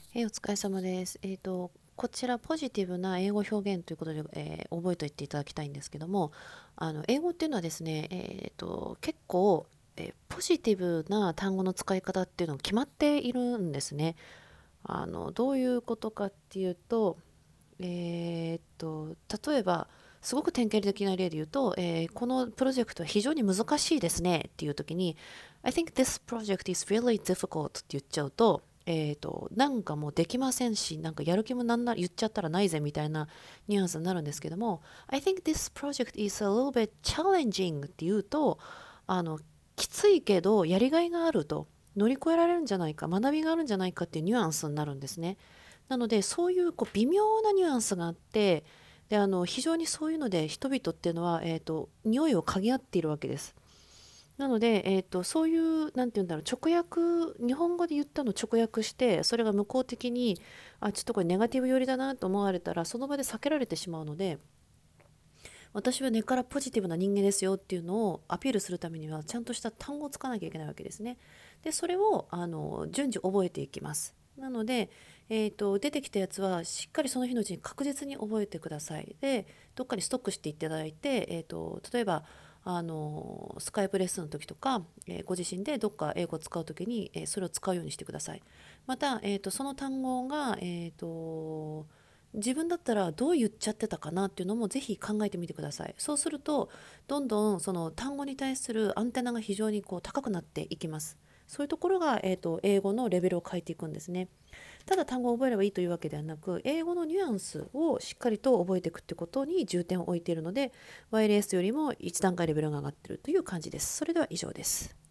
お疲れ様です。こちらポジティブな英語表現ということで、覚えておいていただきたいんですけども、英語っていうのはですね、結構、ポジティブな単語の使い方っていうのが決まっているんですね。どういうことかっていうと、例えば、すごく典型的な例で言うと、このプロジェクトは非常に難しいですねっていう時に、I think this project is really difficult って言っちゃうと、なんかもうできませんし、なんかやる気もなんなら言っちゃったらないぜみたいなニュアンスになるんですけども、I think this project is a little bit challenging って言うと、あの、きついけどやりがいがあると、乗り越えられるんじゃないか、学びがあるんじゃないかっていうニュアンスになるんですね。なのでそういう微妙なニュアンスがあって、で非常にそういうので人々っていうのは、匂いを嗅ぎ合っているわけです。なので、そういうなんて言うんだろう、直訳、日本語で言ったのを直訳して、それが向こう的にちょっとこれネガティブ寄りだなと思われたらその場で避けられてしまうので、私は根っからポジティブな人間ですよっていうのをアピールするためにはちゃんとした単語をつかなきゃいけないわけですね。でそれを順次覚えていきます。なので、出てきたやつはしっかりその日のうちに確実に覚えてください。でどっかにストックしていただいて、例えばスカイプレッスンの時とか、ご自身でどっか英語を使う時に、それを使うようにしてください。また、その単語が、自分だったらどう言っちゃってたかなっていうのもぜひ考えてみてください。そうするとどんどんその単語に対するアンテナが非常に高くなっていきます。そういうところが、英語のレベルを変えていくんですね。ただ単語を覚えればいいというわけではなく、英語のニュアンスをしっかりと覚えていくってことに重点を置いているので、YLS よりも1段階レベルが上がっているという感じです。それでは以上です。